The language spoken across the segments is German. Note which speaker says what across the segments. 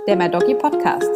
Speaker 1: der My Doggy Podcast.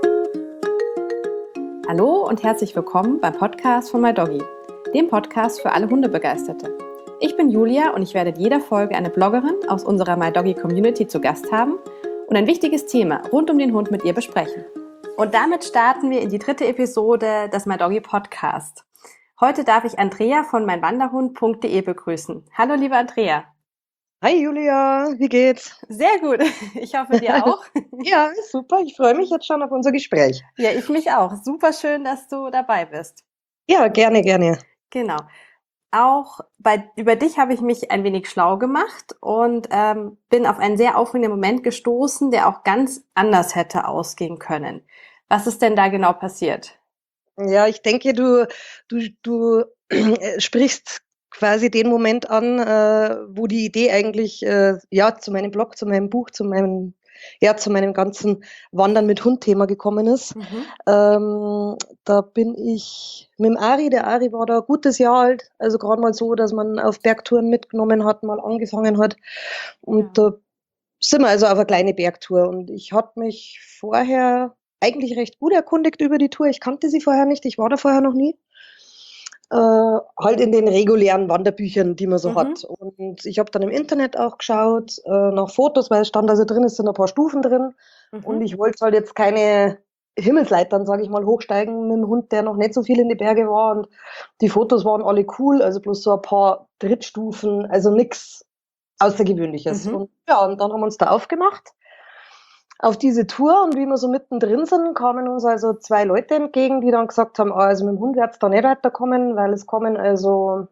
Speaker 1: Hallo und herzlich willkommen beim Podcast von My Doggy, dem Podcast für alle Hundebegeisterte. Ich bin Julia und ich werde in jeder Folge eine Bloggerin aus unserer My Doggy Community zu Gast haben und ein wichtiges Thema rund um den Hund mit ihr besprechen. Und damit starten wir in die 3. Episode des My Doggy Podcast. Heute darf ich Andrea von meinwanderhund.de begrüßen. Hallo liebe Andrea.
Speaker 2: Hi Julia, wie geht's?
Speaker 1: Sehr gut, ich hoffe dir auch.
Speaker 2: Ja, super, ich freue mich jetzt schon auf unser Gespräch.
Speaker 1: Ja, ich mich auch. Super schön, dass du dabei bist.
Speaker 2: Ja, gerne, gerne.
Speaker 1: Genau. Auch über dich habe ich mich ein wenig schlau gemacht und bin auf einen sehr aufregenden Moment gestoßen, der auch ganz anders hätte ausgehen können. Was ist denn da genau passiert?
Speaker 2: Ja, ich denke, du sprichst quasi den Moment an, wo die Idee eigentlich zu meinem Blog, zu meinem Buch, zu meinem ganzen Wandern mit Hund-Thema gekommen ist. Da bin ich mit dem Ari, der Ari war da ein gutes Jahr alt, also gerade mal so, dass man auf Bergtouren mitgenommen hat, mal angefangen hat. Und da sind wir also auf eine kleine Bergtour. Und ich hatte mich vorher eigentlich recht gut erkundigt über die Tour. Ich kannte sie vorher nicht, ich war da vorher noch nie. Halt in den regulären Wanderbüchern, die man so hat. Und ich habe dann im Internet auch geschaut, nach Fotos, weil es stand also drin, es sind ein paar Stufen drin. Und ich wollte halt jetzt keine Himmelsleitern, sage ich mal, hochsteigen mit dem Hund, der noch nicht so viel in die Berge war. Und die Fotos waren alle cool, also bloß so ein paar Trittstufen, also nichts Außergewöhnliches. Und ja, und dann haben wir uns da aufgemacht auf diese Tour, und wie wir so mittendrin sind, kamen uns also 2 Leute entgegen, die dann gesagt haben, also mit dem Hund wird's da nicht weiterkommen, weil es kommen also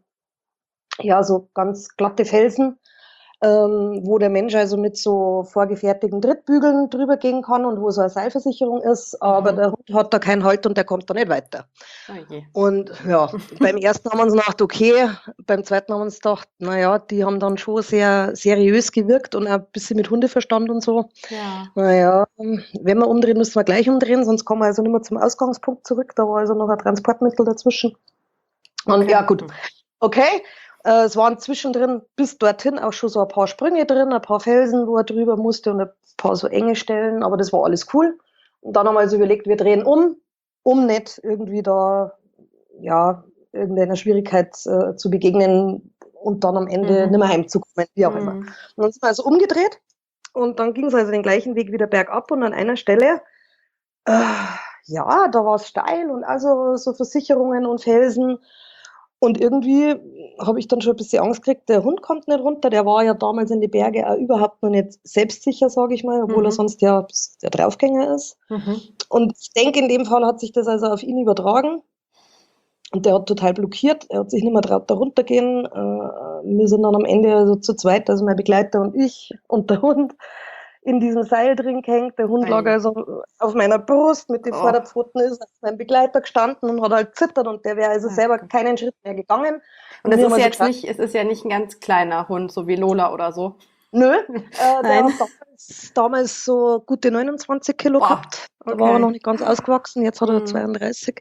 Speaker 2: so ganz glatte Felsen, wo der Mensch also mit so vorgefertigten Trittbügeln drüber gehen kann und wo so eine Seilversicherung ist, aber der Hund hat da keinen Halt und der kommt da nicht weiter.
Speaker 1: Okay.
Speaker 2: Und ja, beim ersten haben wir uns gedacht, okay, beim zweiten haben wir uns gedacht, naja, die haben dann schon sehr seriös gewirkt und auch ein bisschen mit Hundeverstand und so.
Speaker 1: Ja.
Speaker 2: Naja, wenn wir umdrehen, müssen wir gleich umdrehen, sonst kommen wir also nicht mehr zum Ausgangspunkt zurück, da war also noch ein Transportmittel dazwischen. Und
Speaker 1: Okay.
Speaker 2: ja, gut, okay. Es waren zwischendrin bis dorthin auch schon so ein paar Sprünge drin, ein paar Felsen, wo er drüber musste und ein paar so enge Stellen, aber das war alles cool. Und dann haben wir also überlegt, wir drehen um nicht irgendwie da, irgendeiner Schwierigkeit zu begegnen und dann am Ende nicht mehr heimzukommen, wie auch immer. Und dann sind wir also umgedreht und dann ging es also den gleichen Weg wieder bergab und an einer Stelle, da war es steil und also so Versicherungen und Felsen. Und irgendwie habe ich dann schon ein bisschen Angst gekriegt, der Hund kommt nicht runter, der war ja damals in die Berge auch überhaupt noch nicht selbstsicher, sage ich mal, obwohl er sonst ja der Draufgänger ist. Und ich denke, in dem Fall hat sich das also auf ihn übertragen und der hat total blockiert, er hat sich nicht mehr traut, da runtergehen. Wir sind dann am Ende also zu zweit, also mein Begleiter und ich und der Hund, in diesem Seil drin gehängt. Der Hund lag also auf meiner Brust mit den Vorderpfoten, ist auf meinem Begleiter gestanden und hat halt zittert und der wäre also selber keinen Schritt mehr gegangen.
Speaker 1: Und es ist jetzt nicht, es ist ja nicht ein ganz kleiner Hund, so wie Lola oder so.
Speaker 2: Nö, der hat damals so gute 29 Kilo gehabt. Da war er noch nicht ganz ausgewachsen, jetzt hat er 32.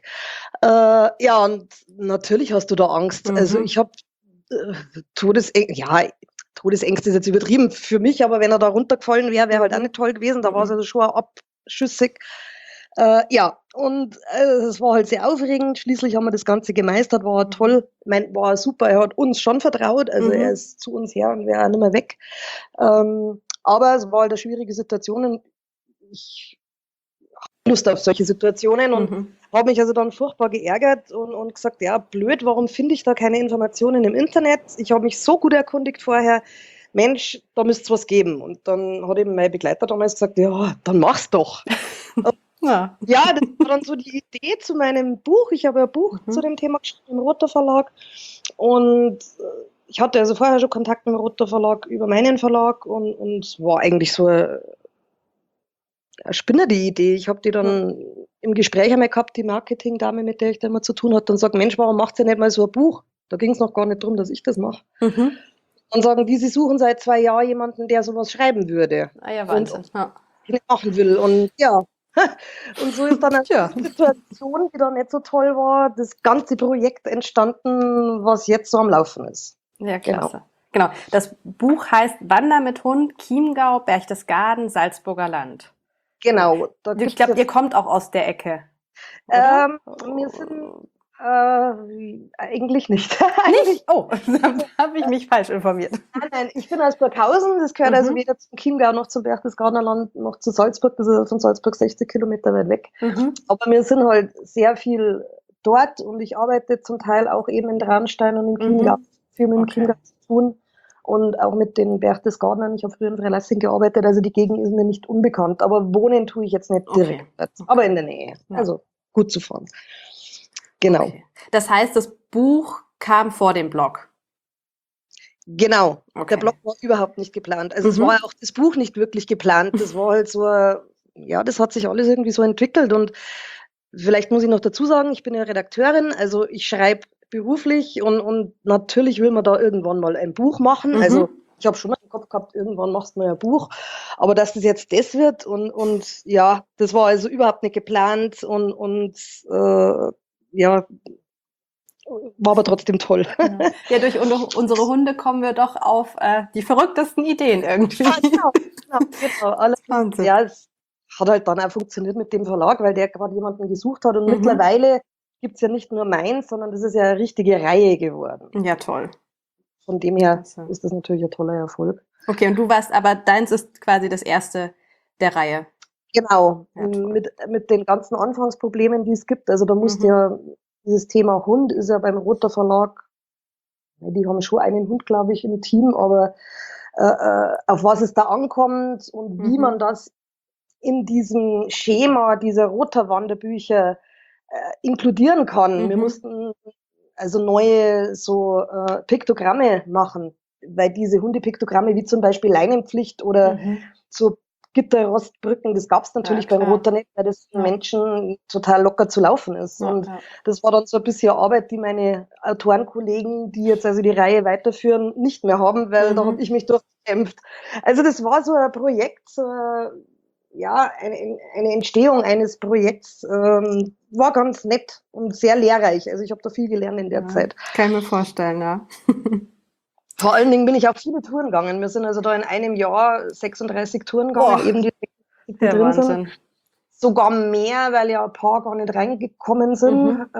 Speaker 2: Und natürlich hast du da Angst. Also ich habe Todesängste ist jetzt übertrieben für mich, aber wenn er da runtergefallen wäre halt auch nicht toll gewesen. Da war es also schon abschüssig. Es war halt sehr aufregend. Schließlich haben wir das Ganze gemeistert, war toll. War super. Er hat uns schon vertraut, also er ist zu uns her und wäre auch nicht mehr weg. Aber es war halt eine schwierige Situation und ich habe Lust auf solche Situationen und habe mich also dann furchtbar geärgert und gesagt, ja, blöd, warum finde ich da keine Informationen im Internet? Ich habe mich so gut erkundigt vorher, Mensch, da müsste es was geben. Und dann hat eben mein Begleiter damals gesagt, ja, dann mach's doch. Ja, das war dann so die Idee zu meinem Buch. Ich habe ein Buch zu dem Thema geschrieben im Roter Verlag und ich hatte also vorher schon Kontakt mit dem Roter Verlag über meinen Verlag und es war eigentlich so eine spinnende Idee. Ich habe die dann im Gespräch einmal gehabt, die Marketingdame, mit der ich da immer zu tun hatte, und sagt, Mensch, warum macht ihr nicht mal so ein Buch? Da ging es noch gar nicht darum, dass ich das mache. Und sagen die, sie suchen seit 2 Jahren jemanden, der sowas schreiben würde.
Speaker 1: Ah ja, Wahnsinn.
Speaker 2: Und machen will. Und ja, und so ist dann eine Situation, die dann nicht so toll war, das ganze Projekt entstanden, was jetzt so am Laufen ist.
Speaker 1: Ja, klasse. Genau. Das Buch heißt Wander mit Hund, Chiemgau, Berchtesgaden, Salzburger Land.
Speaker 2: Genau, da
Speaker 1: Ich
Speaker 2: gibt's
Speaker 1: glaube,
Speaker 2: jetzt,
Speaker 1: ihr kommt auch aus der Ecke, oder?
Speaker 2: wir sind eigentlich nicht.
Speaker 1: Nicht?
Speaker 2: Eigentlich,
Speaker 1: Oh, da habe ich mich falsch informiert.
Speaker 2: nein, ich bin aus Burghausen, das gehört also
Speaker 1: Mhm.
Speaker 2: weder zum Chiemgau noch zum Berchtesgadener Land noch zu Salzburg, das ist von Salzburg 60 Kilometer weit weg.
Speaker 1: Mhm.
Speaker 2: Aber wir sind halt sehr viel dort und ich arbeite zum Teil auch eben in Traunstein und im Chiemgau,
Speaker 1: Mhm.
Speaker 2: viel mit dem
Speaker 1: Okay.
Speaker 2: Chiemgau zu tun und auch mit den Berchtesgadenern. Ich habe früher in Freilassing gearbeitet, also die Gegend ist mir nicht unbekannt, aber wohnen tue ich jetzt nicht
Speaker 1: Okay.
Speaker 2: direkt dort, aber in der Nähe,
Speaker 1: Ja.
Speaker 2: also gut zu fahren. Genau.
Speaker 1: Okay. Das heißt, das Buch kam vor dem Blog.
Speaker 2: Genau, der
Speaker 1: Okay.
Speaker 2: Blog war überhaupt nicht geplant. Also es war ja
Speaker 1: Mhm.
Speaker 2: auch das Buch nicht wirklich geplant. Das war halt so, ja, das hat sich alles irgendwie so entwickelt. Und vielleicht muss ich noch dazu sagen, ich bin ja Redakteurin, also ich schreibe beruflich und natürlich will man da irgendwann mal ein Buch machen. Also
Speaker 1: Mhm.
Speaker 2: ich habe schon mal im Kopf gehabt, irgendwann machst du mal ein Buch. Aber dass das jetzt das wird und ja, das war also überhaupt nicht geplant und ja, war aber trotzdem toll.
Speaker 1: Ja. Ja, durch unsere Hunde kommen wir doch auf die verrücktesten Ideen irgendwie.
Speaker 2: Ja, genau. Allerdings,
Speaker 1: Wahnsinn.
Speaker 2: ja, es hat halt dann auch funktioniert mit dem Verlag, weil der gerade jemanden gesucht hat. Und
Speaker 1: Mhm.
Speaker 2: mittlerweile gibt's ja nicht nur meins, sondern das ist ja eine richtige Reihe geworden.
Speaker 1: Ja, toll.
Speaker 2: Von dem her
Speaker 1: Klasse.
Speaker 2: ist das natürlich ein toller Erfolg.
Speaker 1: Okay, und du warst aber, deins ist quasi das erste der Reihe.
Speaker 2: Genau,
Speaker 1: Ja, toll.
Speaker 2: mit den ganzen Anfangsproblemen, die es gibt. Also da musste
Speaker 1: Mhm.
Speaker 2: ja, dieses Thema Hund ist ja beim Roter Verlag, ja, die haben schon einen Hund, glaube ich, im Team, aber auf was es da ankommt und wie man
Speaker 1: Mhm.
Speaker 2: das in diesem Schema dieser Roter-Wanderbücher inkludieren kann. Wir
Speaker 1: Mhm.
Speaker 2: mussten also neue so Piktogramme machen, weil diese Hundepiktogramme wie zum Beispiel Leinenpflicht oder
Speaker 1: Mhm.
Speaker 2: so Gitterrostbrücken, das gab es
Speaker 1: Ja,
Speaker 2: natürlich beim
Speaker 1: klar.
Speaker 2: Roter nicht, weil das für
Speaker 1: Ja,
Speaker 2: Menschen total locker zu laufen ist.
Speaker 1: ja,
Speaker 2: Und
Speaker 1: ja.
Speaker 2: das war dann so ein bisschen Arbeit, die meine Autorenkollegen, die jetzt also die Reihe weiterführen, nicht mehr haben, weil da habe
Speaker 1: Mhm.
Speaker 2: ich mich durchgekämpft. Also das war so ein Projekt, so ja, eine Entstehung eines Projekts war ganz nett und sehr lehrreich. Also ich habe da viel gelernt in der
Speaker 1: Ja,
Speaker 2: Zeit.
Speaker 1: kann ich mir vorstellen, ja.
Speaker 2: Vor allen Dingen bin ich auch viele Touren gegangen. Wir sind also da in einem Jahr 36 Touren gegangen,
Speaker 1: Oh,
Speaker 2: eben die 60, die
Speaker 1: der
Speaker 2: drin sind.
Speaker 1: Wahnsinn.
Speaker 2: Sogar mehr, weil ja ein paar gar nicht reingekommen sind.
Speaker 1: Mhm.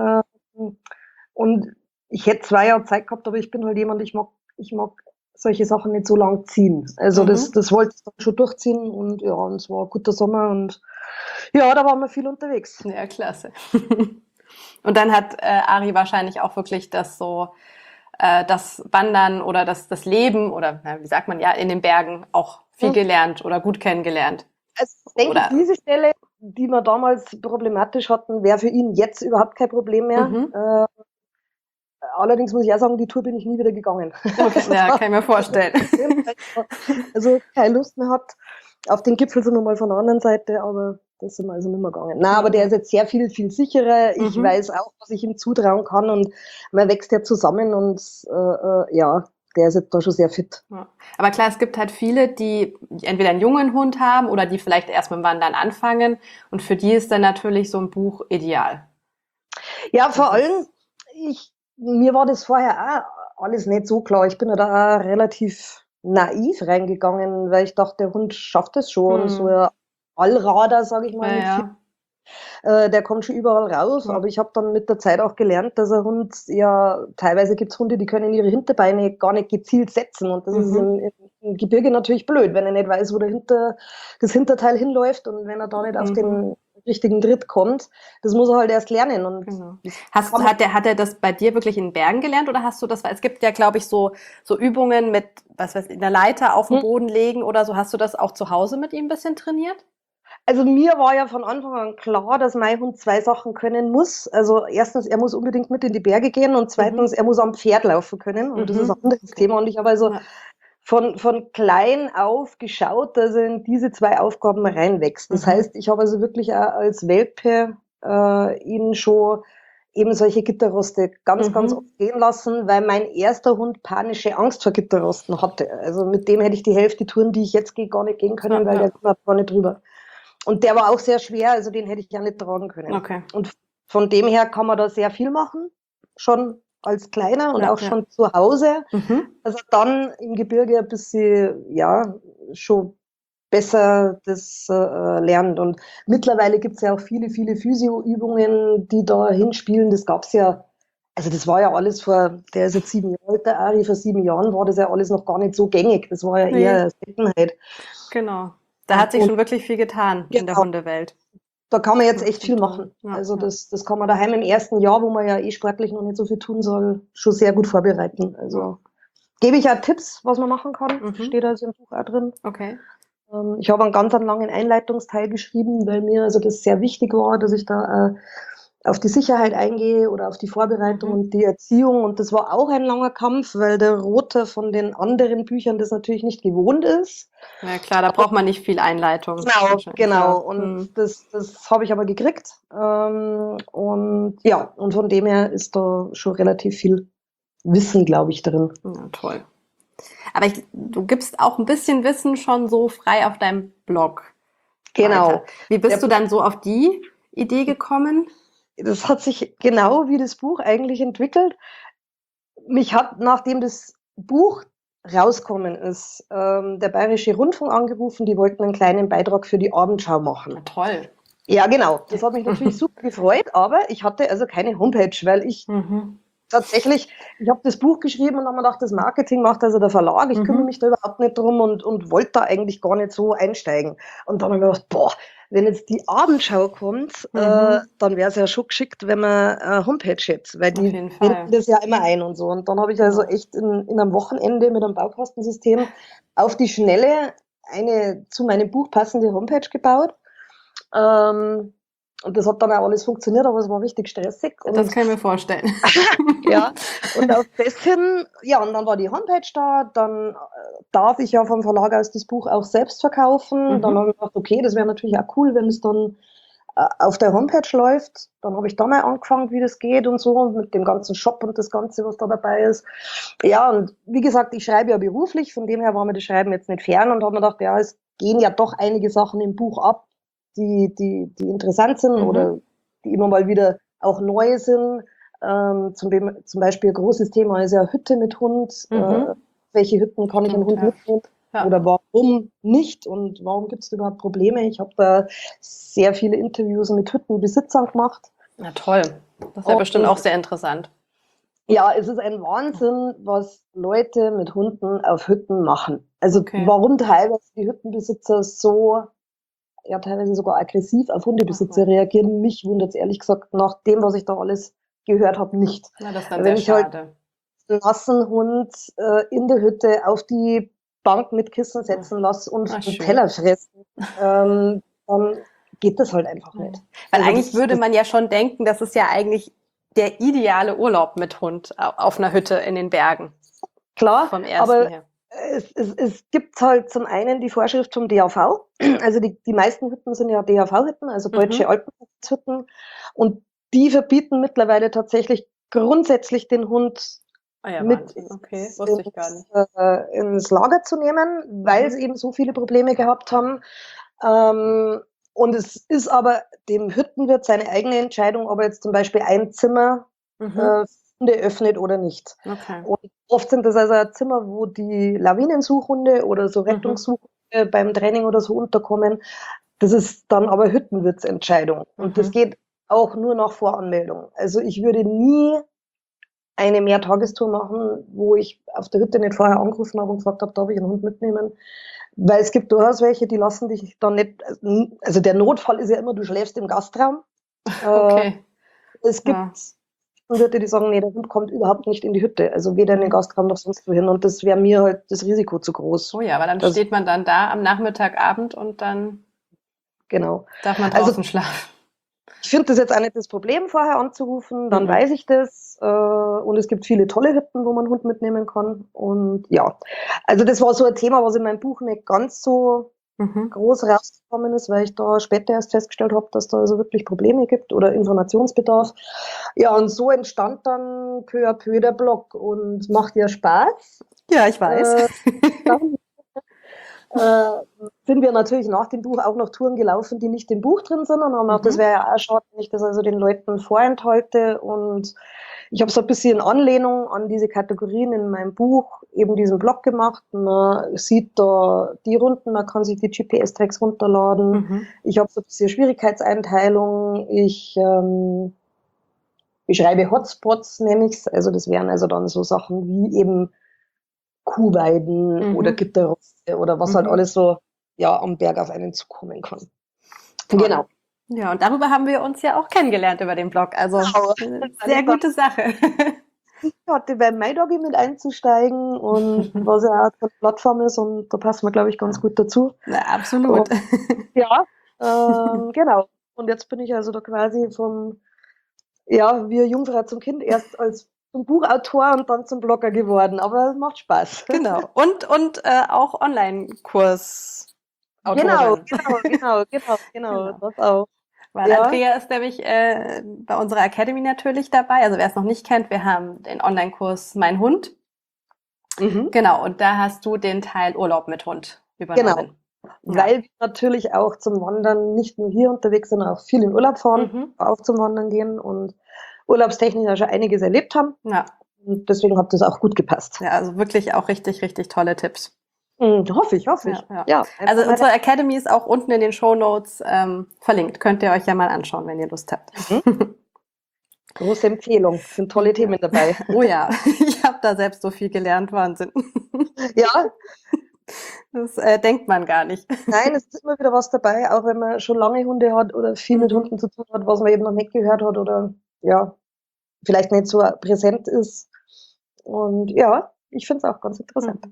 Speaker 2: Und ich hätte 2 Jahre Zeit gehabt, aber ich bin halt jemand, ich mag solche Sachen nicht so lang ziehen. Also
Speaker 1: Mhm.
Speaker 2: das wollte ich dann schon durchziehen und ja, und es war ein guter Sommer und ja, da waren wir viel unterwegs.
Speaker 1: Ja, klasse. Und dann hat Ari wahrscheinlich auch wirklich das so, das Wandern oder das Leben oder wie sagt man ja, in den Bergen auch viel
Speaker 2: Hm.
Speaker 1: gelernt oder gut kennengelernt.
Speaker 2: Also ich denke,
Speaker 1: Oder
Speaker 2: diese Stelle, die wir damals problematisch hatten, wäre für ihn jetzt überhaupt kein Problem mehr.
Speaker 1: mhm.
Speaker 2: Allerdings muss ich auch sagen, die Tour bin ich nie wieder gegangen.
Speaker 1: Okay,
Speaker 2: Also,
Speaker 1: ja,
Speaker 2: da
Speaker 1: kann ich mir
Speaker 2: hat er
Speaker 1: vorstellen.
Speaker 2: Problem, weil er also keine Lust mehr hat. Auf den Gipfel sind wir mal von der anderen Seite, aber das sind wir also nicht mehr gegangen. Na,
Speaker 1: Ja,
Speaker 2: aber der
Speaker 1: ja.
Speaker 2: ist jetzt sehr viel, viel sicherer. Ich
Speaker 1: Mhm.
Speaker 2: weiß auch, was ich ihm zutrauen kann und man wächst ja zusammen und ja, der ist jetzt da schon sehr fit.
Speaker 1: Ja. Aber klar, es gibt halt viele, die entweder einen jungen Hund haben oder die vielleicht erst mit dem Wandern anfangen. Und für die ist dann natürlich so ein Buch ideal.
Speaker 2: Ja,
Speaker 1: Das
Speaker 2: vor allem,
Speaker 1: ist,
Speaker 2: mir war das vorher auch alles nicht so klar. Ich bin ja da auch relativ naiv reingegangen, weil ich dachte, der Hund schafft es schon und so
Speaker 1: hm,
Speaker 2: ein Allrader, sage ich mal,
Speaker 1: ja,
Speaker 2: mit viel,
Speaker 1: ja,
Speaker 2: der kommt schon überall raus.
Speaker 1: ja.
Speaker 2: Aber ich habe dann mit der Zeit auch gelernt, dass ein Hund, ja, teilweise gibt's Hunde, die können ihre Hinterbeine gar nicht gezielt setzen. Und das ist
Speaker 1: Mhm.
Speaker 2: im Gebirge natürlich blöd, wenn er nicht weiß, wo das Hinterteil hinläuft und wenn er da nicht auf
Speaker 1: Mhm.
Speaker 2: den richtigen Tritt kommt. Das muss er halt erst lernen. Und
Speaker 1: Genau.
Speaker 2: das
Speaker 1: Hast,
Speaker 2: kann man
Speaker 1: hat er das bei dir wirklich in Bergen gelernt oder hast du das, weil es gibt ja, glaube ich, so Übungen mit, was weiß ich, einer Leiter auf den Boden legen oder so. Hast du das auch zu Hause mit ihm ein bisschen trainiert?
Speaker 2: Also mir war ja von Anfang an klar, dass mein Hund 2 Sachen können muss. Also erstens, er muss unbedingt mit in die Berge gehen und zweitens,
Speaker 1: Mhm.
Speaker 2: er muss am Pferd laufen können. Und das ist ein
Speaker 1: Mhm.
Speaker 2: anderes
Speaker 1: Okay.
Speaker 2: Thema. Und ich habe also
Speaker 1: Ja.
Speaker 2: von klein auf geschaut, dass er in diese 2 Aufgaben reinwächst. Das
Speaker 1: Mhm.
Speaker 2: heißt, ich habe also wirklich auch als Welpe ihn schon eben solche Gitterroste ganz, ganz oft
Speaker 1: Mhm.
Speaker 2: gehen lassen, weil mein erster Hund panische Angst vor Gitterrosten hatte. Also mit dem hätte ich die Hälfte Touren, die ich jetzt gehe, gar nicht gehen können,
Speaker 1: Ja,
Speaker 2: weil
Speaker 1: ja.
Speaker 2: der war gar nicht drüber. Und der war auch sehr schwer, also den hätte ich ja nicht tragen können.
Speaker 1: Okay.
Speaker 2: Und von dem her kann man da sehr viel machen, schon als Kleiner und
Speaker 1: Ja,
Speaker 2: auch
Speaker 1: ja.
Speaker 2: schon zu Hause.
Speaker 1: Mhm.
Speaker 2: Also dann im Gebirge ein bisschen, ja, schon besser das lernt. Und mittlerweile gibt es ja auch viele, viele Physio-Übungen, die da hinspielen. Das gab es ja, also das war ja alles der ist jetzt 7 Jahre alt, der Ari, vor 7 Jahren war das ja alles noch gar nicht so gängig. Das war ja
Speaker 1: Nee,
Speaker 2: eher Seltenheit.
Speaker 1: genau. Da hat sich
Speaker 2: Und
Speaker 1: schon wirklich viel getan in der
Speaker 2: genau,
Speaker 1: Hundewelt.
Speaker 2: da kann man jetzt
Speaker 1: Ja,
Speaker 2: echt viel
Speaker 1: und toll.
Speaker 2: machen.
Speaker 1: Ja,
Speaker 2: Also
Speaker 1: ja,
Speaker 2: das kann man daheim im ersten Jahr, wo man ja sportlich noch nicht so viel tun soll, schon sehr gut vorbereiten.
Speaker 1: ja.
Speaker 2: Also gebe ich auch Tipps, was man machen kann.
Speaker 1: Mhm.
Speaker 2: Steht also im Buch auch drin.
Speaker 1: Okay.
Speaker 2: Ich habe einen ganz langen Einleitungsteil geschrieben, weil mir also das sehr wichtig war, dass ich da auf die Sicherheit eingehe oder auf die Vorbereitung
Speaker 1: Mhm.
Speaker 2: und die Erziehung. Und das war auch ein langer Kampf, weil der Roter von den anderen Büchern das natürlich nicht gewohnt ist.
Speaker 1: Ja, klar, da braucht man nicht viel Einleitung
Speaker 2: Genau,
Speaker 1: wahrscheinlich,
Speaker 2: genau.
Speaker 1: ja.
Speaker 2: Und
Speaker 1: Hm.
Speaker 2: das habe ich aber gekriegt. Und ja, und von dem her ist da schon relativ viel Wissen, glaube ich, drin.
Speaker 1: Ja, toll. Aber du gibst auch ein bisschen Wissen schon so frei auf deinem Blog weiter.
Speaker 2: Genau.
Speaker 1: Wie bist
Speaker 2: Der,
Speaker 1: du dann so auf die Idee gekommen?
Speaker 2: Das hat sich genau wie das Buch eigentlich entwickelt. Mich hat, nachdem das Buch rauskommen ist, der Bayerische Rundfunk angerufen, die wollten einen kleinen Beitrag für die Abendschau
Speaker 1: Ja,
Speaker 2: machen.
Speaker 1: toll.
Speaker 2: Ja, genau. Das hat mich natürlich super gefreut, aber ich hatte also keine Homepage, weil ich
Speaker 1: Mhm.
Speaker 2: tatsächlich, ich habe das Buch geschrieben und habe mir gedacht, das Marketing macht also der Verlag, ich kümmere
Speaker 1: Mhm.
Speaker 2: mich da überhaupt nicht drum und wollte da eigentlich gar nicht so einsteigen. Und dann habe ich mir gedacht, boah, wenn jetzt die Abendschau kommt,
Speaker 1: Mhm.
Speaker 2: dann wäre es ja schon geschickt, wenn man eine Homepage hätte, weil
Speaker 1: Auf
Speaker 2: die
Speaker 1: jeden
Speaker 2: binden
Speaker 1: Fall.
Speaker 2: das ja immer ein und so. Und dann habe ich also
Speaker 1: Genau.
Speaker 2: echt in einem Wochenende mit einem Baukastensystem auf die Schnelle eine zu meinem Buch passende Homepage gebaut. Ähm, und das hat dann auch alles funktioniert, aber es war richtig stressig.
Speaker 1: Das
Speaker 2: Und
Speaker 1: kann ich mir vorstellen.
Speaker 2: ja, und auf das hin, ja, und dann war die Homepage da, dann darf ich ja vom Verlag aus das Buch auch selbst verkaufen. Dann
Speaker 1: Mhm.
Speaker 2: habe ich gedacht, okay, das wäre natürlich auch cool, wenn es dann auf der Homepage läuft. Dann habe ich da mal angefangen, wie das geht und so, mit dem ganzen Shop und das Ganze, was da dabei ist. Ja, und wie gesagt, ich schreibe ja beruflich, von dem her war mir das Schreiben jetzt nicht fern und habe mir gedacht, ja, es gehen ja doch einige Sachen im Buch ab, die interessant sind oder
Speaker 1: Mhm.
Speaker 2: die immer mal wieder auch neu sind. Zum Beispiel ein großes Thema ist ja Hütte mit Hund.
Speaker 1: Mhm.
Speaker 2: Welche Hütten kann ich einen
Speaker 1: Stimmt,
Speaker 2: Hund
Speaker 1: ja.
Speaker 2: mitnehmen?
Speaker 1: Ja.
Speaker 2: Oder warum nicht? Und warum gibt es überhaupt Probleme? Ich habe da sehr viele Interviews mit Hüttenbesitzern gemacht.
Speaker 1: Na toll. Das ist ja bestimmt auch
Speaker 2: Und
Speaker 1: sehr interessant.
Speaker 2: ja, es ist ein Wahnsinn, was Leute mit Hunden auf Hütten machen. Also
Speaker 1: Okay.
Speaker 2: warum teilweise die Hüttenbesitzer so, ja teilweise sogar aggressiv auf
Speaker 1: Ach
Speaker 2: Hundebesitzer
Speaker 1: man.
Speaker 2: reagieren, mich wundert es ehrlich gesagt nach dem, was ich da alles gehört habe, nicht.
Speaker 1: Na, das ist dann
Speaker 2: Wenn
Speaker 1: sehr
Speaker 2: ich halt
Speaker 1: schade.
Speaker 2: einen nassen Hund in der Hütte auf die Bank mit Kissen
Speaker 1: Hm.
Speaker 2: setzen lasse und
Speaker 1: Ach,
Speaker 2: einen
Speaker 1: schön.
Speaker 2: Teller fressen, dann geht das halt einfach nicht.
Speaker 1: Mhm. Weil
Speaker 2: Also
Speaker 1: eigentlich würde man ja schon denken, das ist ja eigentlich der ideale Urlaub mit Hund auf einer Hütte in den Bergen.
Speaker 2: klar,
Speaker 1: Vom ersten
Speaker 2: aber
Speaker 1: her.
Speaker 2: es gibt halt zum einen die Vorschrift vom DAV, also die meisten Hütten sind ja DAV-Hütten, also Deutsche
Speaker 1: Mhm.
Speaker 2: Alpenhütten, und die verbieten mittlerweile tatsächlich grundsätzlich den Hund
Speaker 1: Ah ja,
Speaker 2: mit
Speaker 1: Wahnsinn. Okay, wusste ich gar nicht.
Speaker 2: ins Lager zu nehmen, weil sie
Speaker 1: Mhm.
Speaker 2: eben so viele Probleme gehabt haben. Ähm, und es ist aber dem Hüttenwirt seine eigene Entscheidung, ob er jetzt zum Beispiel ein Zimmer
Speaker 1: Mhm.
Speaker 2: Hunde öffnet oder nicht.
Speaker 1: Okay.
Speaker 2: Und oft sind das also Zimmer, wo die Lawinensuchhunde oder so
Speaker 1: Mhm.
Speaker 2: Rettungssuchhunde beim Training oder so unterkommen. Das ist dann aber Hüttenwirtsentscheidung. Und das
Speaker 1: Mhm.
Speaker 2: geht auch nur nach Voranmeldung. Also ich würde nie eine Mehrtagestour machen, wo ich auf der Hütte nicht vorher angerufen habe und gefragt habe, darf ich einen Hund mitnehmen? Weil es gibt durchaus welche, die lassen dich dann nicht, also der Notfall ist ja immer, du schläfst im Gastraum. Äh,
Speaker 1: Okay.
Speaker 2: Es gibt
Speaker 1: Ja.
Speaker 2: Wirte, die sagen, nee, der Hund kommt überhaupt nicht in die Hütte, also weder in den
Speaker 1: Mhm.
Speaker 2: Gastraum noch sonst wohin. Und das wäre mir halt das Risiko zu
Speaker 1: Oh
Speaker 2: groß.
Speaker 1: ja, aber dann
Speaker 2: Das,
Speaker 1: steht man dann da am Nachmittag, Abend und dann
Speaker 2: genau.
Speaker 1: darf man
Speaker 2: Also
Speaker 1: draußen schlafen.
Speaker 2: ich finde das jetzt auch nicht das Problem, vorher anzurufen, dann
Speaker 1: Mhm.
Speaker 2: weiß ich das. Und es gibt viele tolle Hütten, wo man einen Hund mitnehmen kann. Und ja, also das war so ein Thema, was in meinem Buch nicht ganz so
Speaker 1: Mhm.
Speaker 2: groß rausgekommen ist, weil ich da später erst festgestellt habe, dass da also wirklich Probleme gibt oder Informationsbedarf. Ja, und so entstand dann peu à peu der Blog und macht ja Spaß.
Speaker 1: Ja, ich weiß.
Speaker 2: Äh, Dann sind wir natürlich nach dem Buch auch noch Touren gelaufen, die nicht im Buch drin sind. Und haben auch, das
Speaker 1: Mhm.
Speaker 2: wäre ja auch schade, wenn ich das also den Leuten vorenthalte. Und ich habe so ein bisschen Anlehnung an diese Kategorien in meinem Buch eben diesen Blog gemacht. Man sieht da die Runden, man kann sich die GPS-Tracks runterladen. Ich habe so ein bisschen Schwierigkeitseinteilung. Ich beschreibe Hotspots, nenne ich es. Also das wären also dann so Sachen wie eben Kuhweiden oder Gitterroste oder was halt alles so am Berg auf einen zukommen kann.
Speaker 1: Toll.
Speaker 2: Genau.
Speaker 1: Ja, und darüber haben wir uns ja auch kennengelernt über den Blog. Also sehr gute Sache.
Speaker 2: Ich hatte beim MyDoggy mit einzusteigen und was ja auch eine Plattform ist und da passen wir, glaube ich, ganz gut dazu.
Speaker 1: Na, absolut.
Speaker 2: Und, genau. Und jetzt bin ich also da quasi wie Jungfrau zum Kind, erst als zum Buchautor und dann zum Blogger geworden. Aber es macht Spaß.
Speaker 1: Genau. Und auch Online-Kurs.
Speaker 2: Genau. Das auch.
Speaker 1: Weil Andrea ist nämlich bei unserer Academy natürlich dabei. Also wer es noch nicht kennt, wir haben den Online-Kurs Mein Hund. Genau, und da hast du den Teil Urlaub mit Hund übernommen.
Speaker 2: Genau, weil wir natürlich auch zum Wandern nicht nur hier unterwegs sind, sondern auch viel in Urlaub fahren, auch zum Wandern gehen und urlaubstechnisch ja schon einiges erlebt haben. Ja. Und deswegen hat das auch gut gepasst.
Speaker 1: Ja, also wirklich auch richtig, richtig tolle Tipps.
Speaker 2: Hoffe ich.
Speaker 1: Ja. Also unsere Academy ist auch unten in den Shownotes verlinkt. Könnt ihr euch ja mal anschauen, wenn ihr Lust habt.
Speaker 2: Große Empfehlung. Sind tolle Themen dabei.
Speaker 1: Oh ja, ich habe da selbst so viel gelernt. Wahnsinn.
Speaker 2: Ja.
Speaker 1: Das denkt man gar nicht.
Speaker 2: Nein, es ist immer wieder was dabei, auch wenn man schon lange Hunde hat oder viel mit Hunden zu tun hat, was man eben noch nicht gehört hat oder vielleicht nicht so präsent ist. Und ich finde es auch ganz interessant.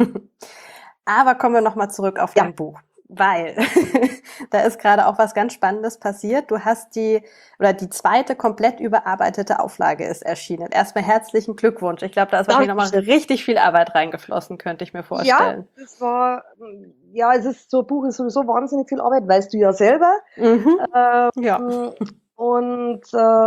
Speaker 1: Aber kommen wir nochmal zurück auf dein Buch, weil da ist gerade auch was ganz Spannendes passiert. Du hast die zweite komplett überarbeitete Auflage ist erschienen. Erstmal herzlichen Glückwunsch. Ich glaube, da ist wahrscheinlich nochmal richtig viel Arbeit reingeflossen, könnte ich mir vorstellen.
Speaker 2: Ja, es war, so ein Buch ist sowieso wahnsinnig viel Arbeit, weißt du ja selber. Und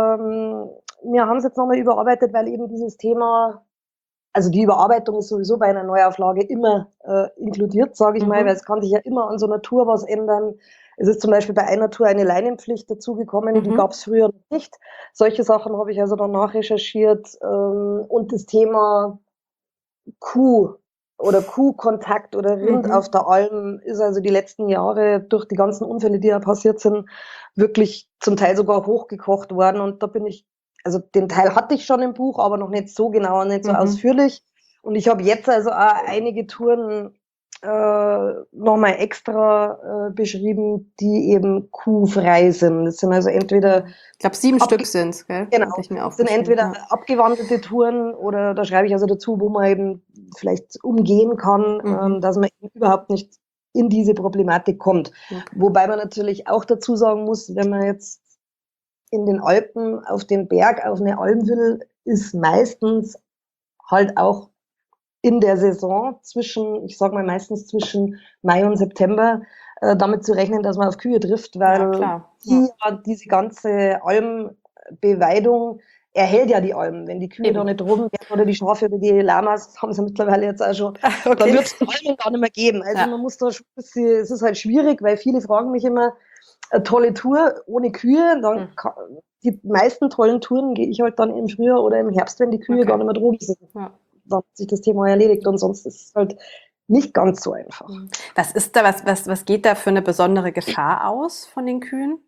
Speaker 2: wir haben es jetzt nochmal überarbeitet, weil eben dieses Thema, also die Überarbeitung ist sowieso bei einer Neuauflage immer inkludiert, sage ich mal, weil es kann sich ja immer an so einer Tour was ändern. Es ist zum Beispiel bei einer Tour eine Leinenpflicht dazugekommen, die gab es früher noch nicht. Solche Sachen habe ich also dann nachrecherchiert. Und das Thema Kuh oder Kuhkontakt oder Rind auf der Alm ist also die letzten Jahre durch die ganzen Unfälle, die ja passiert sind, wirklich zum Teil sogar hochgekocht worden. Und da bin ich, also den Teil hatte ich schon im Buch, aber noch nicht so genau und nicht so ausführlich. Und ich habe jetzt also auch einige Touren nochmal extra beschrieben, die eben kuhfrei sind. Das sind also entweder...
Speaker 1: Ich glaube, 7 Stück sind es, gell?
Speaker 2: Genau, das sind entweder abgewanderte Touren oder da schreibe ich also dazu, wo man eben vielleicht umgehen kann, dass man eben überhaupt nicht in diese Problematik kommt. Okay. Wobei man natürlich auch dazu sagen muss, wenn man jetzt in den Alpen auf den Berg auf eine Alm will, ist meistens halt auch in der Saison meistens zwischen Mai und September damit zu rechnen, dass man auf Kühe trifft, weil diese ganze Almbeweidung erhält ja die Almen. Wenn die Kühe da nicht droben werden oder die Schafe oder die Lamas, das haben sie mittlerweile jetzt auch schon, dann wird es die Almen gar nicht mehr geben. Also man muss da schon ein bisschen, es ist halt schwierig, weil viele fragen mich immer, eine tolle Tour ohne Kühe, dann die meisten tollen Touren gehe ich halt dann im Frühjahr oder im Herbst, wenn die Kühe gar nicht mehr droben sind. Ja. Dann hat sich das Thema erledigt und sonst ist es halt nicht ganz so einfach.
Speaker 1: Was ist da, was geht da für eine besondere Gefahr aus von den Kühen?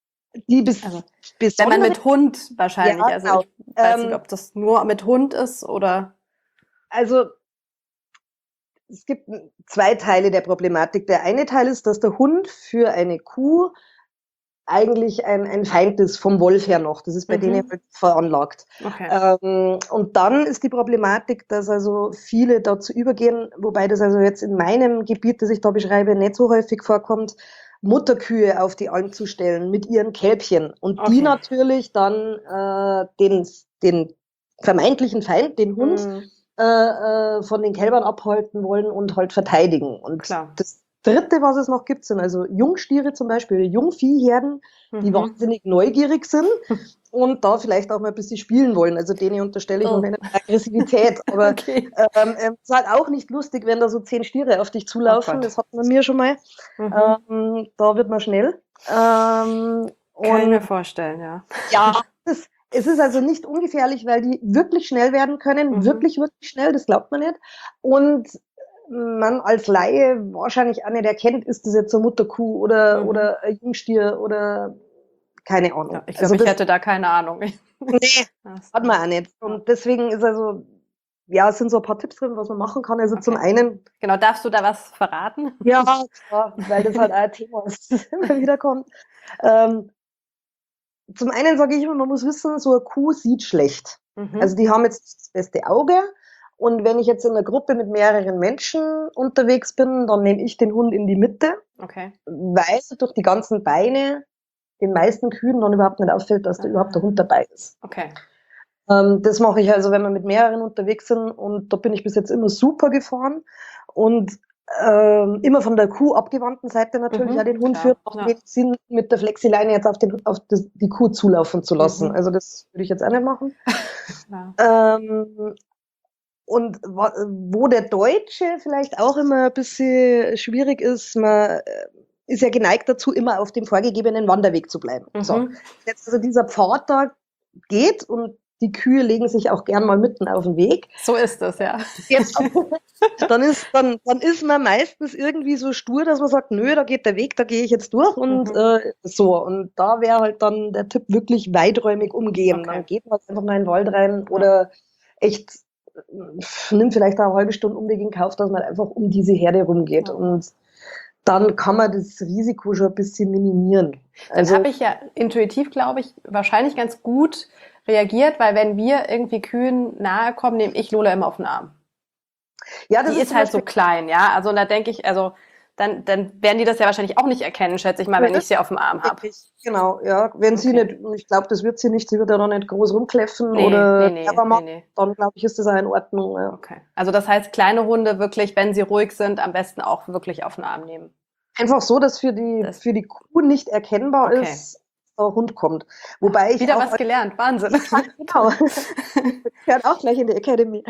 Speaker 1: Wenn man mit Hund wahrscheinlich, also ich weiß nicht, ob das nur mit Hund ist oder...
Speaker 2: Also es gibt 2 Teile der Problematik. Der eine Teil ist, dass der Hund für eine Kuh eigentlich ein Feind ist, vom Wolf her noch. Das ist bei denen halt veranlagt. Okay. Und dann ist die Problematik, dass also viele dazu übergehen, wobei das also jetzt in meinem Gebiet, das ich da beschreibe, nicht so häufig vorkommt, Mutterkühe auf die Alm zu stellen mit ihren Kälbchen. Und die natürlich dann den vermeintlichen Feind, den Hund, von den Kälbern abhalten wollen und halt verteidigen. Und das Dritte, was es noch gibt, sind also Jungstiere zum Beispiel, Jungviehherden, die wahnsinnig neugierig sind und da vielleicht auch mal ein bisschen spielen wollen. Also denen unterstelle ich noch eine Aggressivität. Aber es ist halt auch nicht lustig, wenn da so 10 Stiere auf dich zulaufen. Das hat man mir schon mal. Da wird man schnell.
Speaker 1: Kann ich mir vorstellen, ja.
Speaker 2: Ja, Es ist also nicht ungefährlich, weil die wirklich schnell werden können, wirklich, wirklich schnell, das glaubt man nicht. Und man als Laie wahrscheinlich auch nicht erkennt, ist das jetzt eine Mutterkuh oder ein Jungstier oder keine Ahnung.
Speaker 1: Ja, ich glaube, ich hätte da keine Ahnung.
Speaker 2: Nee, hat man auch nicht. Und deswegen ist also, ja, es sind so ein paar Tipps drin, was man machen kann. Also zum einen.
Speaker 1: Genau, darfst du da was verraten?
Speaker 2: Ja, klar, weil das halt auch ein Thema ist, das immer wieder kommt. Zum einen sage ich immer, man muss wissen, so eine Kuh sieht schlecht. Also die haben jetzt das beste Auge. Und wenn ich jetzt in einer Gruppe mit mehreren Menschen unterwegs bin, dann nehme ich den Hund in die Mitte, weil durch die ganzen Beine den meisten Kühen dann überhaupt nicht auffällt, dass da überhaupt der Hund dabei ist. Das mache ich also, wenn wir mit mehreren unterwegs sind, und da bin ich bis jetzt immer super gefahren und immer von der Kuh abgewandten Seite natürlich auch den Hund führt, macht wenig Sinn, mit der Flexileine jetzt auf die Kuh zulaufen zu lassen. Also das würde ich jetzt auch nicht machen. Und wo der Deutsche vielleicht auch immer ein bisschen schwierig ist, man ist ja geneigt dazu, immer auf dem vorgegebenen Wanderweg zu bleiben. So. Jetzt also dieser Pfad da geht und die Kühe legen sich auch gern mal mitten auf den Weg.
Speaker 1: So ist das, ja.
Speaker 2: Jetzt, dann ist man meistens irgendwie so stur, dass man sagt, nö, da geht der Weg, da gehe ich jetzt durch und so. Und da wäre halt dann der Tipp, wirklich weiträumig umgehen. Dann geht man einfach mal in den Wald rein oder echt nimmt vielleicht auch eine halbe Stunde Umweg in Kauf, dass man einfach um diese Herde rumgeht. Und dann kann man das Risiko schon ein bisschen minimieren.
Speaker 1: Also habe ich ja intuitiv, glaube ich, wahrscheinlich ganz gut reagiert, weil wenn wir irgendwie Kühen nahe kommen, nehme ich Lola immer auf den Arm. Ja, das ist halt so klein, ja. Also da denke ich, also dann werden die das ja wahrscheinlich auch nicht erkennen, schätze ich mal, wenn ich sie auf dem Arm habe.
Speaker 2: Genau, ja. Wenn sie nicht, ich glaube, das wird sie nicht, sie wird ja dann nicht groß rumkläffen
Speaker 1: nee,
Speaker 2: dann glaube ich, ist das auch in Ordnung. Ja.
Speaker 1: Okay. Also das heißt, kleine Hunde wirklich, wenn sie ruhig sind, am besten auch wirklich auf den Arm nehmen.
Speaker 2: Einfach so, dass für die Kuh nicht erkennbar ist, dass der Hund kommt. Wobei ich
Speaker 1: wieder was gelernt, Wahnsinn.
Speaker 2: Genau. Gehört auch gleich in die Academy.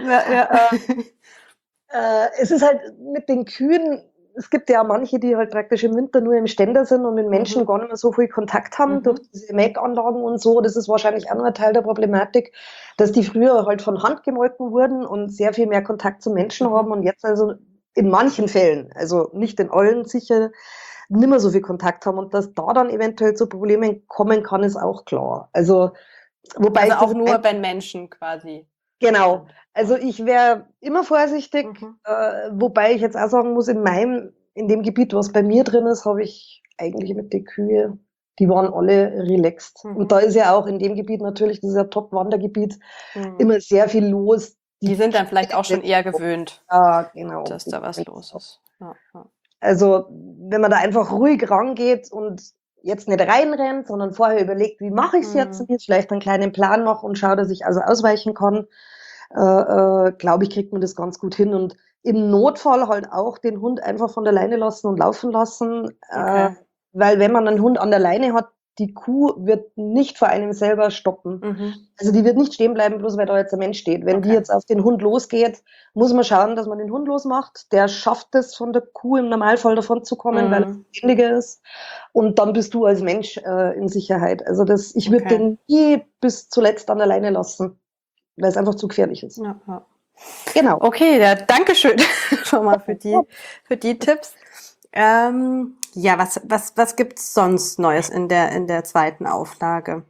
Speaker 2: Es ist halt mit den Kühen, es gibt ja manche, die halt praktisch im Winter nur im Ständer sind und mit Menschen gar nicht mehr so viel Kontakt haben durch diese Melkanlagen und so. Das ist wahrscheinlich auch noch ein Teil der Problematik, dass die früher halt von Hand gemolken wurden und sehr viel mehr Kontakt zum Menschen haben und jetzt also in manchen Fällen, also nicht in allen sicher, nicht mehr so viel Kontakt haben und dass da dann eventuell zu Problemen kommen kann, ist auch klar. Also, wobei
Speaker 1: also auch nur, wenn Menschen quasi.
Speaker 2: Genau. Also ich wäre immer vorsichtig, wobei ich jetzt auch sagen muss, in dem Gebiet, was bei mir drin ist, habe ich eigentlich mit den Kühe, die waren alle relaxed. Und da ist ja auch in dem Gebiet natürlich, das ist ja Top-Wandergebiet, immer sehr viel los.
Speaker 1: Die sind dann vielleicht auch schon eher gewöhnt, dass da was los ist. Ja.
Speaker 2: Also wenn man da einfach ruhig rangeht und jetzt nicht reinrennt, sondern vorher überlegt, wie mache ich es jetzt, vielleicht einen kleinen Plan mache und schaue, dass ich also ausweichen kann, glaube ich, kriegt man das ganz gut hin. Und im Notfall halt auch den Hund einfach von der Leine lassen und laufen lassen, weil wenn man einen Hund an der Leine hat, die Kuh wird nicht vor einem selber stoppen. Also die wird nicht stehen bleiben, bloß weil da jetzt ein Mensch steht. Wenn die jetzt auf den Hund losgeht, muss man schauen, dass man den Hund losmacht. Der schafft es, von der Kuh im Normalfall davon zu kommen, weil er ständiger ist. Und dann bist du als Mensch in Sicherheit. Also ich würde den nie bis zuletzt an der Leine lassen, weil es einfach zu gefährlich ist.
Speaker 1: Ja.
Speaker 2: Genau.
Speaker 1: Okay, ja, danke schön schon mal für die Tipps. Ja, was gibt's sonst Neues in der zweiten Auflage?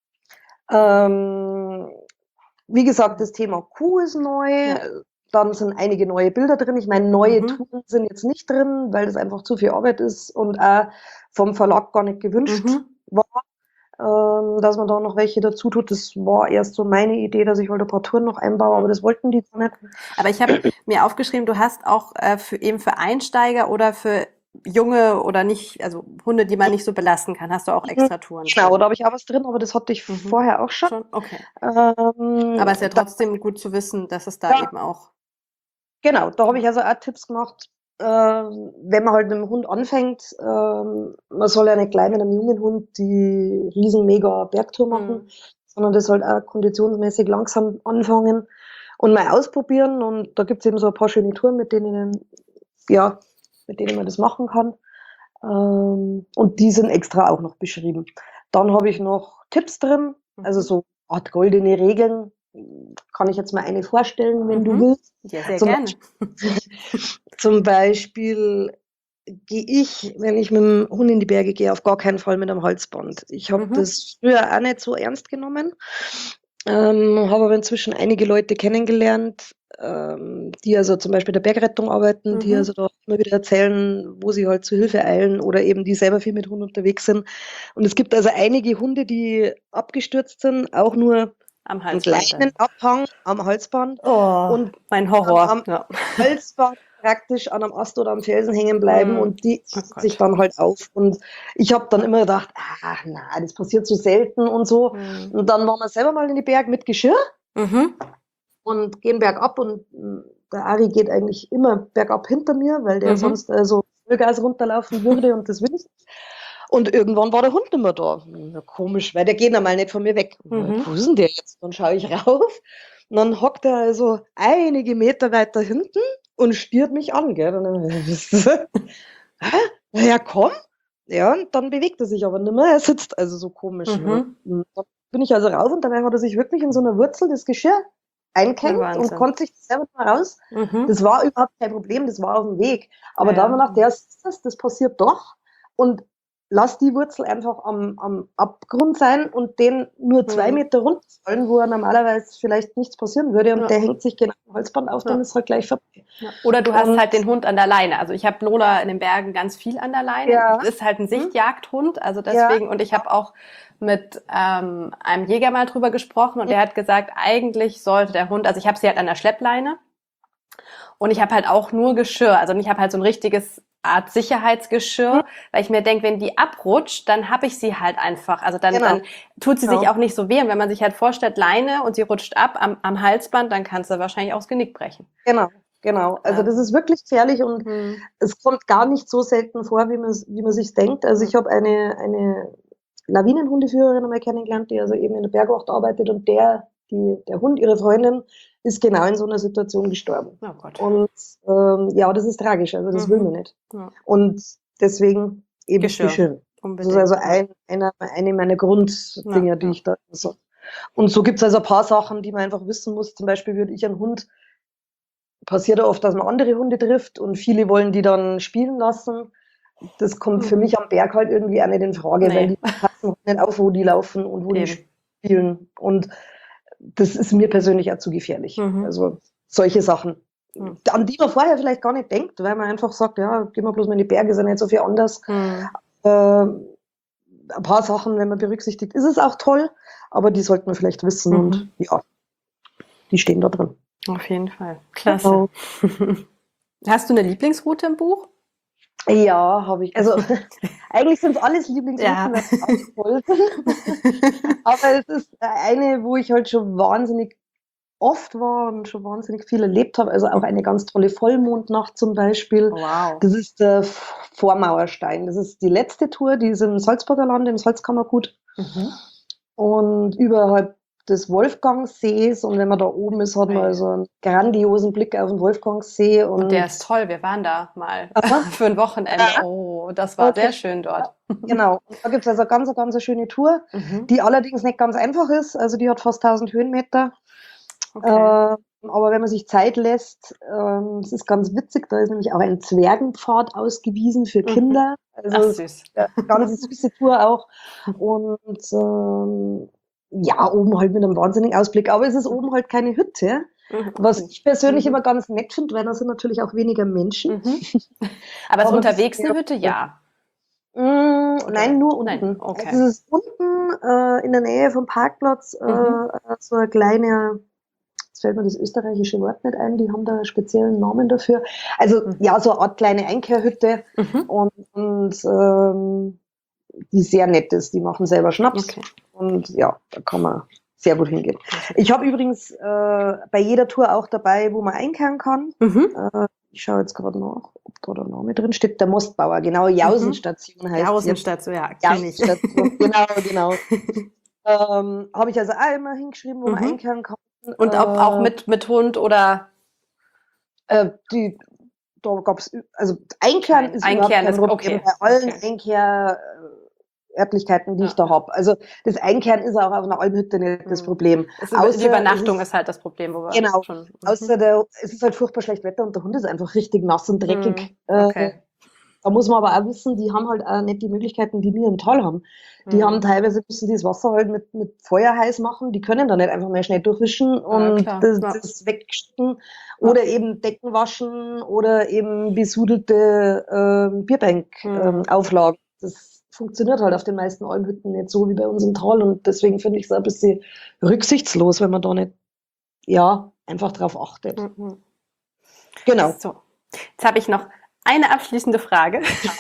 Speaker 2: Wie gesagt, das Thema Kuh ist neu. Ja. Dann sind einige neue Bilder drin. Ich meine, neue Touren sind jetzt nicht drin, weil das einfach zu viel Arbeit ist und auch vom Verlag gar nicht gewünscht war, dass man da noch welche dazu tut. Das war erst so meine Idee, dass ich halt ein paar Touren noch einbaue, aber das wollten die nicht.
Speaker 1: Aber ich habe mir aufgeschrieben, du hast auch für Einsteiger oder für junge oder nicht, also Hunde, die man nicht so belasten kann, hast du auch extra Touren.
Speaker 2: Genau, da habe ich auch was drin, aber das hatte ich vorher auch schon.
Speaker 1: Okay. Aber es ist ja trotzdem gut zu wissen, dass es da eben auch...
Speaker 2: Genau, da habe ich also auch Tipps gemacht, wenn man halt mit dem Hund anfängt, man soll ja nicht gleich mit einem jungen Hund die riesen mega Bergtour machen, sondern das halt auch konditionsmäßig langsam anfangen und mal ausprobieren. Und da gibt es eben so ein paar schöne Touren, mit denen man das machen kann. Und die sind extra auch noch beschrieben. Dann habe ich noch Tipps drin, also so Art goldene Regeln. Kann ich jetzt mal eine vorstellen, wenn du willst.
Speaker 1: Ja, sehr
Speaker 2: Zum
Speaker 1: gerne.
Speaker 2: Zum Beispiel gehe ich, wenn ich mit dem Hund in die Berge gehe, auf gar keinen Fall mit einem Halsband. Ich habe das früher auch nicht so ernst genommen, habe aber inzwischen einige Leute kennengelernt, die also zum Beispiel der Bergrettung arbeiten, die also da immer wieder erzählen, wo sie halt zu Hilfe eilen oder eben die selber viel mit Hunden unterwegs sind. Und es gibt also einige Hunde, die abgestürzt sind, auch nur
Speaker 1: Am
Speaker 2: einen
Speaker 1: Halsband.
Speaker 2: kleinen Abhang am Halsband
Speaker 1: Oh,
Speaker 2: und
Speaker 1: mein Horror.
Speaker 2: am
Speaker 1: Ja.
Speaker 2: Halsband praktisch an einem Ast oder am Felsen hängen bleiben und die
Speaker 1: Oh
Speaker 2: essen
Speaker 1: Gott.
Speaker 2: sich dann halt auf. Und ich habe dann immer gedacht, na, das passiert so selten und so. Und dann waren wir selber mal in die Berg mit Geschirr und gehen bergab und der Ari geht eigentlich immer bergab hinter mir, weil der sonst so Vollgas runterlaufen würde und das will ich nicht. Und irgendwann war der Hund nicht mehr da. Ja, komisch, weil der geht normal nicht von mir weg. Wo ist denn der jetzt? Dann schaue ich rauf und dann hockt er also einige Meter weiter hinten und stiert mich an. Gell? Und dann, hä? Ja, komm. Ja, und dann bewegt er sich aber nicht mehr. Er sitzt also so komisch. Und dann bin ich also rauf und dabei hat er sich wirklich in so einer Wurzel das Geschirr eingehängt und konnte sich das selber nicht mehr raus. Das war überhaupt kein Problem, das war auf dem Weg. Aber da haben wir gedacht, das passiert doch. Und lass die Wurzel einfach am Abgrund sein und den nur 2 Meter runterfallen, wo er normalerweise vielleicht nichts passieren würde. Und der hängt sich genau am Halsband auf, dann ist halt gleich vorbei.
Speaker 1: Ja. Oder du hast halt den Hund an der Leine. Also ich habe Lola in den Bergen ganz viel an der Leine.
Speaker 2: Ja.
Speaker 1: Das ist halt ein Sichtjagdhund, also deswegen. Und ich habe auch mit einem Jäger mal drüber gesprochen und der hat gesagt, eigentlich sollte der Hund, also ich habe sie halt an der Schleppleine und ich habe halt auch nur Geschirr. Also ich habe halt so ein richtiges Art Sicherheitsgeschirr, weil ich mir denke, wenn die abrutscht, dann habe ich sie halt einfach. Also dann tut sie sich auch nicht so weh. Und wenn man sich halt vorstellt, Leine und sie rutscht ab am Halsband, dann kannst du wahrscheinlich auch das Genick brechen.
Speaker 2: Genau. Also das ist wirklich gefährlich und es kommt gar nicht so selten vor, wie man sich denkt. Also ich habe eine Lawinenhundeführerin einmal kennengelernt, die also eben in der Bergwacht arbeitet und der Hund, ihre Freundin, ist genau in so einer Situation gestorben.
Speaker 1: Oh Gott.
Speaker 2: Und das ist tragisch, also das will man nicht.
Speaker 1: Ja.
Speaker 2: Und deswegen eben Geschirr. Das ist also eine meiner Grunddinger, die ich da so. Und so gibt es also ein paar Sachen, die man einfach wissen muss. Zum Beispiel würde ich einen Hund, passiert ja oft, dass man andere Hunde trifft und viele wollen die dann spielen lassen. Das kommt für mich am Berg halt irgendwie auch nicht in Frage, weil die passen nicht auf, wo die laufen und wo die spielen. Und das ist mir persönlich auch zu gefährlich. Also solche Sachen, an die man vorher vielleicht gar nicht denkt, weil man einfach sagt, ja, gehen wir bloß mal in die Berge, ist ja nicht so viel anders. Ein paar Sachen, wenn man berücksichtigt, ist es auch toll, aber die sollte man vielleicht wissen und die stehen da drin.
Speaker 1: Auf jeden Fall. Klasse. Genau. Hast du eine Lieblingsroute im Buch?
Speaker 2: Ja, habe ich. Also eigentlich sind es alles Lieblingsrouten, weil es alles voll sind. Aber es ist eine, wo ich halt schon wahnsinnig oft war und schon wahnsinnig viel erlebt habe. Also auch eine ganz tolle Vollmondnacht zum Beispiel.
Speaker 1: Wow.
Speaker 2: Das ist der Vormauerstein. Das ist die letzte Tour, die ist im Salzburger Land, im Salzkammergut. Und überhalb des Wolfgangsees, und wenn man da oben ist, hat man also einen grandiosen Blick auf den Wolfgangsee. Und
Speaker 1: der ist toll, wir waren da mal für ein Wochenende. Oh, das war sehr schön dort.
Speaker 2: Genau, und da gibt es also eine ganz schöne Tour, die allerdings nicht ganz einfach ist, also die hat fast 1000 Höhenmeter. Aber wenn man sich Zeit lässt, es ist ganz witzig, da ist nämlich auch ein Zwergenpfad ausgewiesen für Kinder. Also
Speaker 1: süß.
Speaker 2: Eine ganz süße Tour auch. Und oben halt mit einem wahnsinnigen Ausblick. Aber es ist oben halt keine Hütte, was ich persönlich immer ganz nett finde, weil da sind natürlich auch weniger Menschen.
Speaker 1: Aber es ist unterwegs eine Hütte, ja.
Speaker 2: Nein, nur unten.
Speaker 1: Nein, okay.
Speaker 2: Also es ist unten in der Nähe vom Parkplatz so ein kleiner, jetzt fällt mir das österreichische Wort nicht ein, die haben da einen speziellen Namen dafür. Also so eine Art kleine Einkehrhütte und die sehr nett ist. Die machen selber Schnaps und ja, da kann man sehr gut hingehen. Ich habe übrigens bei jeder Tour auch dabei, wo man einkehren kann. Ich schaue jetzt gerade nach, ob da der Name drin steht. Der Mostbauer, genau, Jausenstation heißt
Speaker 1: Jausenstation, ja, kenne ich.
Speaker 2: Genau. Habe ich also auch immer hingeschrieben, wo man einkehren kann.
Speaker 1: Und auch mit Hund oder?
Speaker 2: Da gab es, also Einkehren ist überhaupt kein Problem.
Speaker 1: Okay.
Speaker 2: Bei allen Örtlichkeiten, die ich da habe. Also das Einkehren ist auch auf einer Almhütte nicht das Problem.
Speaker 1: Die Übernachtung ist halt das Problem, wo wir
Speaker 2: genau,
Speaker 1: schon...
Speaker 2: außer es ist halt furchtbar schlecht Wetter und der Hund ist einfach richtig nass und dreckig.
Speaker 1: Okay.
Speaker 2: Da muss man aber auch wissen, die haben halt auch nicht die Möglichkeiten, die wir im Tal haben. Die haben teilweise, müssen die das Wasser halt mit Feuer heiß machen, die können da nicht einfach mal schnell durchwischen und das wegschütten oder eben Decken waschen oder eben besudelte Bierbank-Auflagen. Das funktioniert halt auf den meisten Almhütten nicht so wie bei uns im Tal und deswegen finde ich es ein bisschen rücksichtslos, wenn man da nicht, einfach drauf achtet. Genau.
Speaker 1: So, jetzt habe ich noch eine abschließende Frage.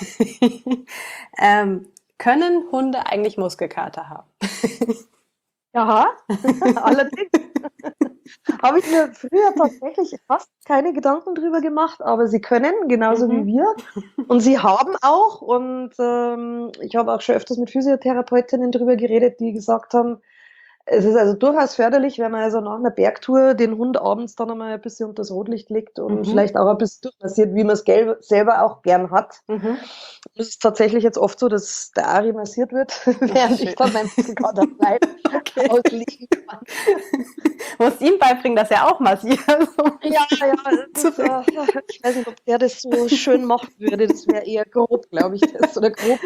Speaker 1: Können Hunde eigentlich Muskelkater haben?
Speaker 2: Ja, allerdings. Habe ich mir früher tatsächlich fast keine Gedanken drüber gemacht, aber sie können, genauso wie wir. Und sie haben auch, und ich habe auch schon öfters mit Physiotherapeutinnen drüber geredet, die gesagt haben, es ist also durchaus förderlich, wenn man also nach einer Bergtour den Hund abends dann einmal ein bisschen unter das Rotlicht legt und vielleicht auch ein bisschen durchmassiert, wie man es selber auch gern hat. Es ist tatsächlich jetzt oft so, dass der Ari massiert wird, während ich dann mein Muskelkater auslegen kann.
Speaker 1: Musst ihm beibringen, dass er auch massiert.
Speaker 2: Ja, ich weiß nicht, ob der das so schön machen würde. Das wäre eher grob, glaube ich, das oder grob.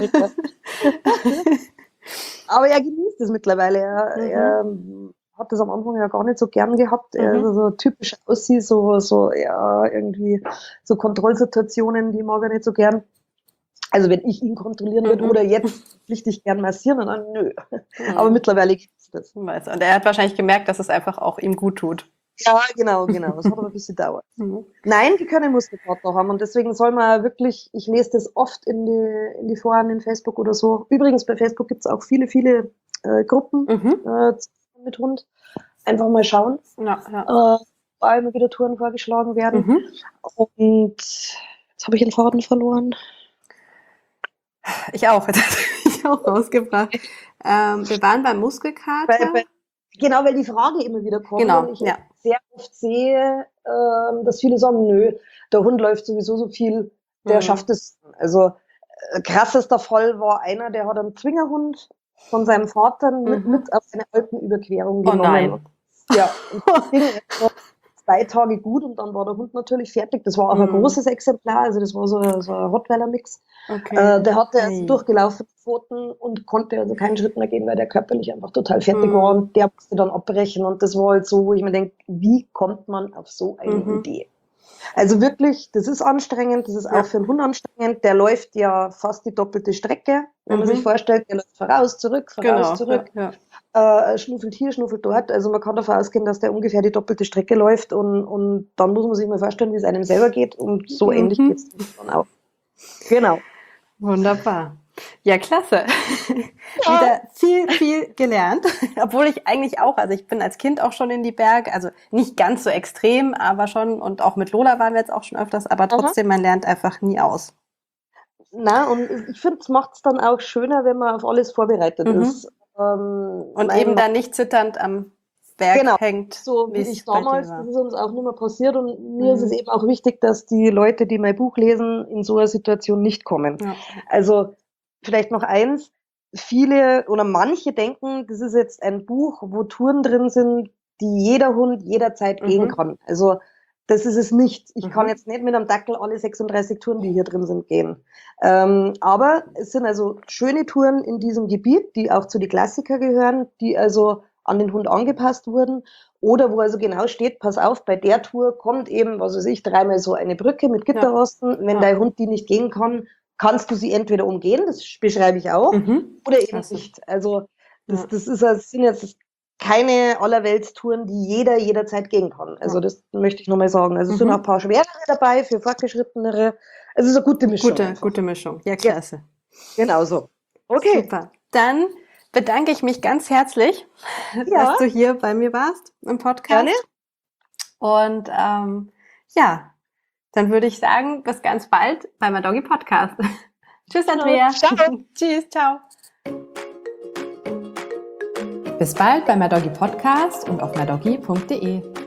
Speaker 2: Aber er genießt es mittlerweile. Er hat das am Anfang ja gar nicht so gern gehabt. Er so typisch aussieht, irgendwie so Kontrollsituationen, die mag er nicht so gern. Also wenn ich ihn kontrollieren würde oder jetzt richtig gern massieren, dann nö. Aber mittlerweile genießt es.
Speaker 1: Und er hat wahrscheinlich gemerkt, dass es einfach auch ihm gut tut.
Speaker 2: Ja, genau. Das hat aber ein bisschen gedauert. Nein, die können Muskelkater haben und deswegen soll man wirklich, ich lese das oft in die Foren in Facebook oder so. Übrigens, bei Facebook gibt es auch viele Gruppen mit Hund. Einfach mal schauen. Wo immer wieder Touren vorgeschlagen werden. Und jetzt habe ich den Faden verloren.
Speaker 1: Ich auch. Das habe ich auch rausgebracht. Wir waren beim Muskelkater.
Speaker 2: Genau, weil die Frage immer wieder kommt.
Speaker 1: Genau,
Speaker 2: und ich sehr oft sehe, dass viele sagen, nö, der Hund läuft sowieso so viel, der schafft es. Also krassester Fall war einer, der hat einen Zwingerhund von seinem Vater mit auf eine Alpenüberquerung genommen.
Speaker 1: Oh nein.
Speaker 2: Ja, und das ging 2 Tage gut und dann war der Hund natürlich fertig. Das war auch ein großes Exemplar, also das war so ein Rottweiler-Mix.
Speaker 1: Okay.
Speaker 2: Der hatte also durchgelaufene Pfoten und konnte also keinen Schritt mehr gehen, weil der körperlich einfach total fertig war und der musste dann abbrechen und das war halt so, wo ich mir denke, wie kommt man auf so eine Idee? Also wirklich, das ist anstrengend, das ist auch für einen Hund anstrengend, der läuft ja fast die doppelte Strecke, wenn man sich vorstellt, der läuft voraus, zurück, schnuffelt hier, schnuffelt dort, also man kann davon ausgehen, dass der ungefähr die doppelte Strecke läuft und dann muss man sich mal vorstellen, wie es einem selber geht und so ähnlich geht es dann auch. Genau.
Speaker 1: Wunderbar. Ja, klasse. Wieder viel gelernt. Obwohl ich eigentlich auch, also ich bin als Kind auch schon in die Berge, also nicht ganz so extrem, aber schon, und auch mit Lola waren wir jetzt auch schon öfters, aber trotzdem, man lernt einfach nie aus.
Speaker 2: Na, und ich finde, es macht es dann auch schöner, wenn man auf alles vorbereitet ist.
Speaker 1: Und eben dann nicht zitternd am Berg hängt.
Speaker 2: So wie ich damals, das ist uns auch nicht mehr passiert und mir ist es eben auch wichtig, dass die Leute, die mein Buch lesen, in so einer Situation nicht kommen. Ja. Also vielleicht noch eins, viele oder manche denken, das ist jetzt ein Buch, wo Touren drin sind, die jeder Hund jederzeit gehen kann. Also das ist es nicht. Ich kann jetzt nicht mit einem Dackel alle 36 Touren, die hier drin sind, gehen. Aber es sind also schöne Touren in diesem Gebiet, die auch zu den Klassiker gehören, die also an den Hund angepasst wurden oder wo also genau steht, pass auf, bei der Tour kommt eben, was weiß ich, 3-mal so eine Brücke mit Gitterrosten. Wenn dein Hund die nicht gehen kann, kannst du sie entweder umgehen, das beschreibe ich auch, oder eben nicht. Also das sind jetzt keine Allerweltstouren, die jeder jederzeit gehen kann. Also das möchte ich nochmal sagen. Also es sind auch ein paar schwerere dabei für Fortgeschrittenere. Also es ist eine gute Mischung.
Speaker 1: Gute Mischung. Ja, klasse.
Speaker 2: Ja, genau so. Okay.
Speaker 1: Super. Dann bedanke ich mich ganz herzlich, dass du hier bei mir warst im Podcast.
Speaker 2: Gerne.
Speaker 1: Und dann würde ich sagen, bis ganz bald bei My Doggy Podcast. Tschüss, Andrea.
Speaker 2: Ciao.
Speaker 1: Tschüss, ciao. Bis bald bei My Doggy Podcast und auf mydoggy.de.